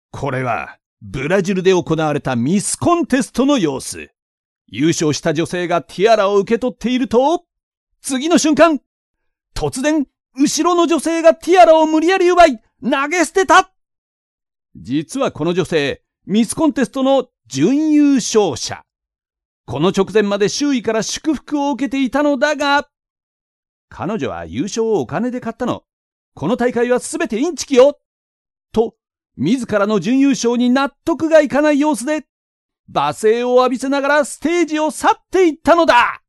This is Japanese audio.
これは、ブラジルで行われたミスコンテストの様子。優勝した女性がティアラを受け取っていると、次の瞬間、突然、後ろの女性がティアラを無理やり奪い、投げ捨てた。実はこの女性、ミスコンテストの準優勝者。この直前まで周囲から祝福を受けていたのだが、彼女は優勝をお金で買ったの。この大会はすべてインチキよ。と、自らの準優勝に納得がいかない様子で、罵声を浴びせながらステージを去っていったのだ。